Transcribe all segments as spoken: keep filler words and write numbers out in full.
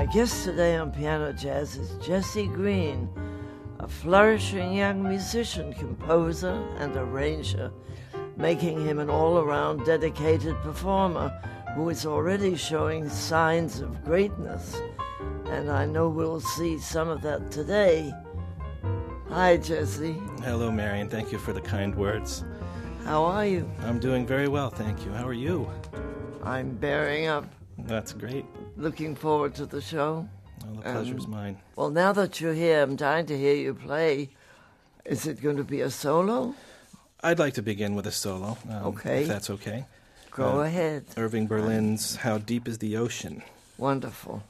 My guest today on Piano Jazz is Jesse Green, a flourishing young musician, composer, and arranger, making him an all-around dedicated performer who is already showing signs of greatness. And I know we'll see some of that today. Hi, Jesse. Hello, Marion. Thank you for the kind words. How are you? I'm doing very well, thank you. How are you? I'm bearing up. That's great. Looking forward to the show. Well, the pleasure's um, mine. Well, now that you're here, I'm dying to hear you play. Is it going to be a solo? I'd like to begin with a solo, um, okay. if that's okay. Go uh, ahead. Irving Berlin's How Deep is the Ocean? Wonderful.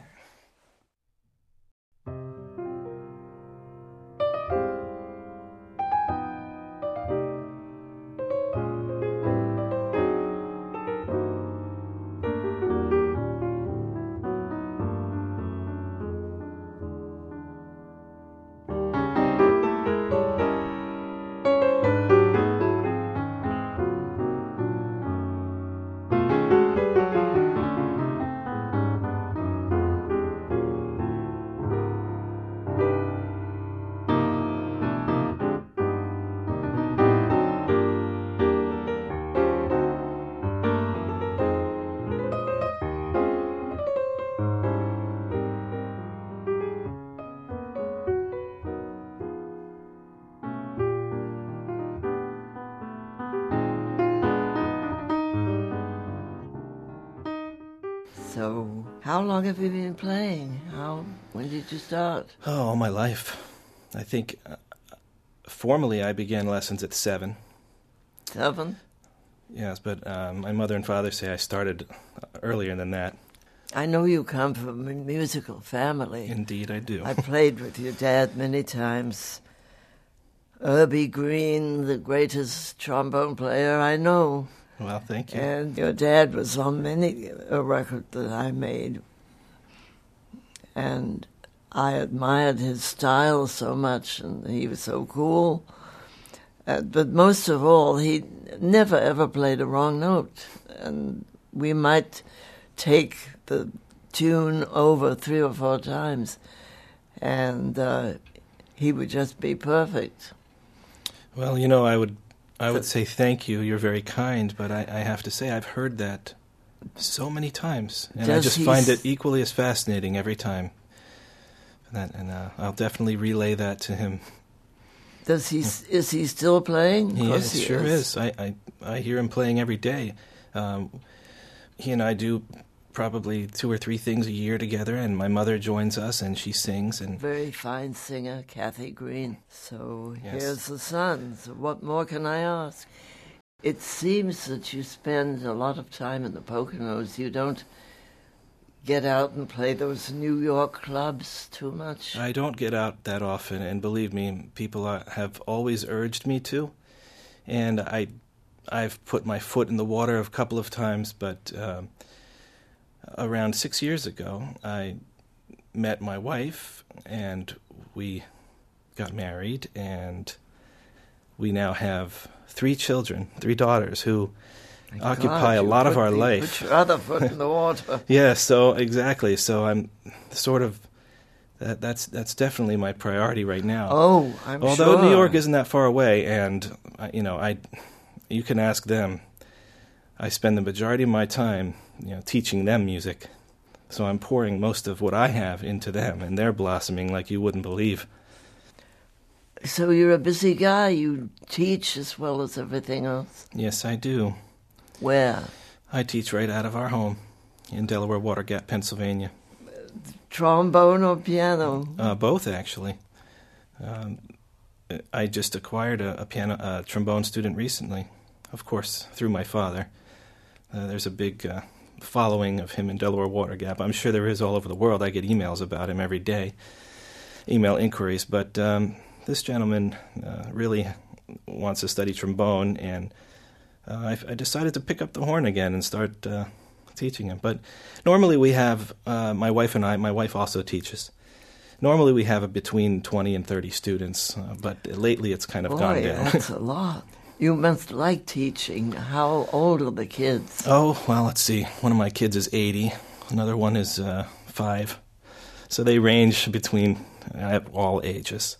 So, how long have you been playing? How? When did you start? Oh, all my life. I think uh, formally I began lessons at seven. Seven? Yes, but um, my mother and father say I started earlier than that. I know you come from a musical family. Indeed, I do. I played with your dad many times. Urbie Green, the greatest trombone player I know. Well, thank you. And your dad was on many a record that I made. And I admired his style so much, and he was so cool. Uh, but most of all, he never ever played a wrong note. And we might take the tune over three or four times, and uh, he would just be perfect. Well, you know, I would I would say thank you. You're very kind, but I, I have to say I've heard that so many times, and Does I just he find s- it equally as fascinating every time. That, and uh, I'll definitely relay that to him. Does he? Is he still playing? He, Course is, he sure is. I, I I hear him playing every day. Um, he and I do probably two or three things a year together, and my mother joins us, and she sings. And Very fine singer, Kathy Green. So Yes. here's the son. So what more can I ask? It seems that you spend a lot of time in the Poconos. You don't get out and play those New York clubs too much. I don't get out that often, and believe me, people are, have always urged me to, and I, I've put my foot in the water a couple of times, but um, around six years ago, I met my wife, and we got married, and we now have three children, three daughters, who My occupy God, a lot you of put our the- life. Put your other foot in the water. Yeah, so exactly. So I'm sort of that, that's that's definitely my priority right now. Oh, I'm Although sure. New York isn't that far away, and uh, you know, I you can ask them. I spend the majority of my time, you know, teaching them music. So I'm pouring most of what I have into them, and they're blossoming like you wouldn't believe. So you're a busy guy. You teach as well as everything else. Yes, I do. Where? I teach right out of our home in Delaware Water Gap, Pennsylvania. Trombone or piano? Uh, both, actually. Um, I just acquired a, a piano, a trombone student recently, of course, through my father. Uh, there's a big uh, following of him in Delaware Water Gap. I'm sure there is all over the world. I get emails about him every day, email inquiries. But um, this gentleman uh, really wants to study trombone, and uh, I, I decided to pick up the horn again and start uh, teaching him. But normally we have, uh, my wife and I, my wife also teaches. Normally we have a between twenty and thirty students, uh, but lately it's kind of Boy, gone down. that's a lot. You must like teaching. How old are the kids? Oh, well, let's see. One of my kids is eighty. Another one is uh, five. So they range between uh, all ages.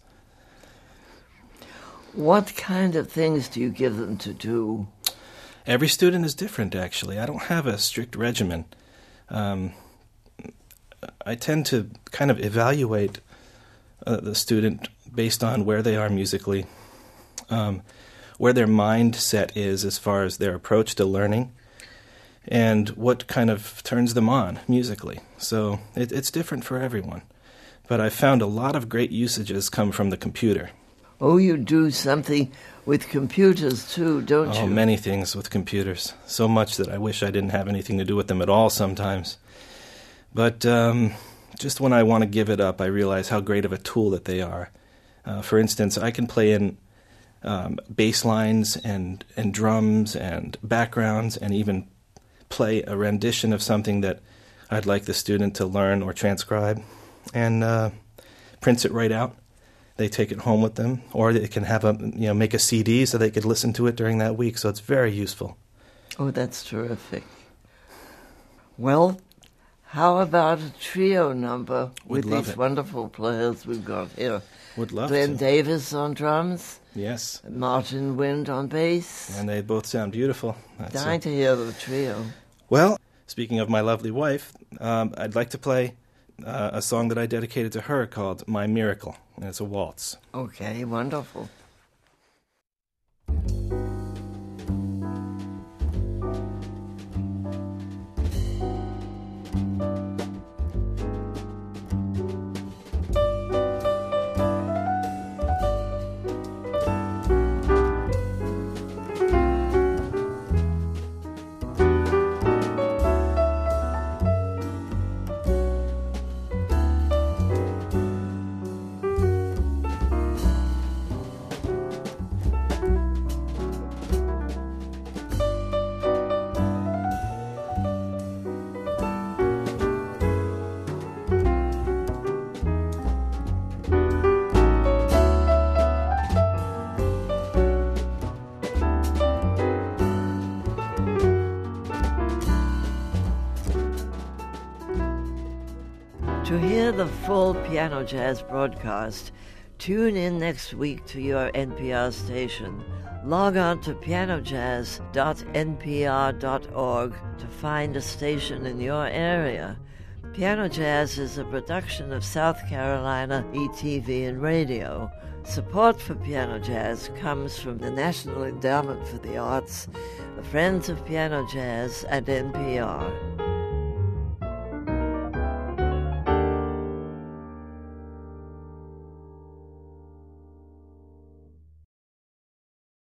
What kind of things do you give them to do? Every student is different, actually. I don't have a strict regimen. Um, I tend to kind of evaluate uh, the student based on where they are musically, um, where their mindset is as far as their approach to learning, and what kind of turns them on musically. So it, it's different for everyone. But I've found a lot of great usages come from the computer. Oh, you do something with computers too, don't oh, you? Oh, many things with computers. So much that I wish I didn't have anything to do with them at all sometimes. But um, just when I want to give it up, I realize how great of a tool that they are. Uh, for instance, I can play in um, bass lines and, and drums and backgrounds and even play a rendition of something that I'd like the student to learn or transcribe and uh, prints it right out. They take it home with them, or they can have a you know make a C D so they could listen to it during that week. So it's very useful. Oh, that's terrific. Well, how about a trio number Would with love these it. wonderful players we've got here? Would love Glenn to. Davis on drums, Yes, Martin Wind on bass. and they both sound beautiful. That's Dying a- to hear the trio. Well, speaking of my lovely wife, um, I'd like to play uh, a song that I dedicated to her called "My Miracle," and it's a waltz. Okay, wonderful. To hear the full Piano Jazz broadcast, tune in next week to your N P R station. Log on to piano jazz dot n p r dot org to find a station in your area. Piano Jazz is a production of South Carolina E T V and Radio. Support for Piano Jazz comes from the National Endowment for the Arts, the Friends of Piano Jazz, and N P R.